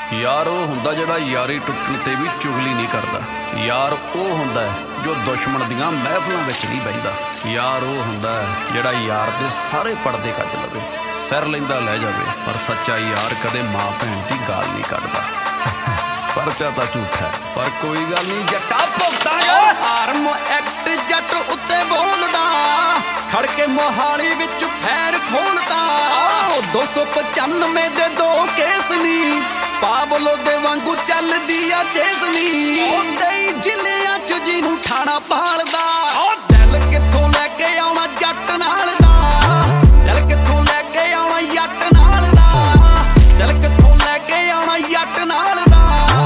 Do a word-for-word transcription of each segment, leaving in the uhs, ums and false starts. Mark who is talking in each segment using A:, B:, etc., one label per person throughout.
A: यार वो हुंदा जिहड़ा यारी टुटण ते भी चुगली नहीं करता। यार वो हुंदा जो दुश्मन दियां महफिलों विच नहीं बहिंदा। यार वो हुंदा जिहड़ा यार दे सारे पर्दे कज लवे, सिर लैंदा लै जावे, पर सच्चा यार कदे मां भैन दी गाल नहीं कढदा। परचा तां झूठा है पर कोई गल नहीं, जट्टा भुगता
B: आर्म एक्ट जट उत्ते बोलदा, खड़के मोहाली विच फैर खोलदा। दो सौ पचानवे दे दो केस नी, पावलो दे वांगू चलदी आ चेसनी। ओदे ही जिलियां च जिनू ठाणा पालदा, दिल कित्थों लैके आउणा जट नाल दा, दिल कित्थों लैके आउणा जट नाल दा, दिल कित्थों लैके आउणा जट नाल दा।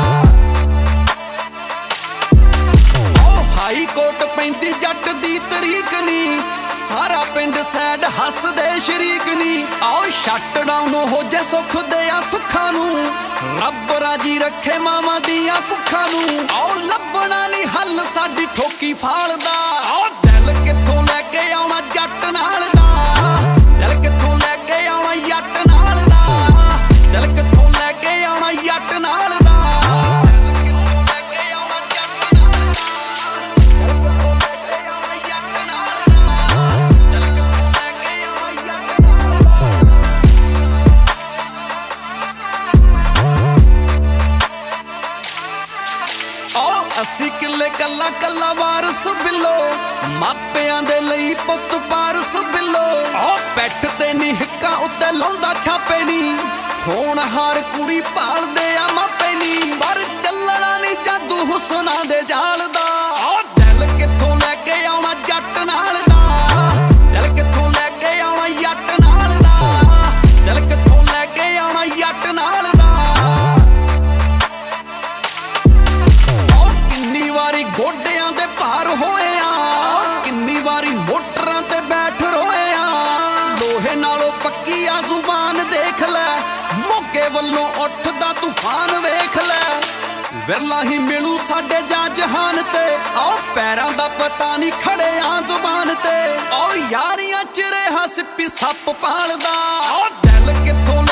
B: हाई कोर्ट पैंदी जट दी तरीक नी, सारा पिंड सैड हसदे शरीक नी। आओ शट डाउन हो जे सुख दिया सुखा नू, रब राजी रखे मामा दिया कुखा नू। आओ लभना नहीं हल साडी ठोकी फालदा, आओ दिल कित्थों लैके आउणा जट नाल दा, दिल कित्थों लैके आउणा जट नाल दा, दिल कित्थों लैके आउणा जट नाल दा। अस्सी किले कला कला वारस बिलो, मापियां दे लई पुत पारस बिलो। पैठ ते नी हिक्कां उत्ते लाउंदा छापे नी, होनहार कुड़ी पालदे आ मापे नी। पर चलना नी जादू हुस्ना दे जाल दा, दिल कित्थों लैके आउणा जट नाल दा, दिल कित्थों लैके आउणा जट नाल दा, दिल कित्थों लैके आउणा जट नाल दा। गोडियां दे भार होए आ, किन्नी वारी मोटरां ते बैठ रोए आ। लोहे नालों पक्की आ जुबान देख लै, मोगे वल्लों उठदा तूफान वेख लै। विरला ही मिलू साडे जां जहान ते, आओ पैरां दा पता नहीं खड़े आ जुबान ते। आओ यारियां च रेहा सिप्पी सप पालदा, आओ दिल कित्थों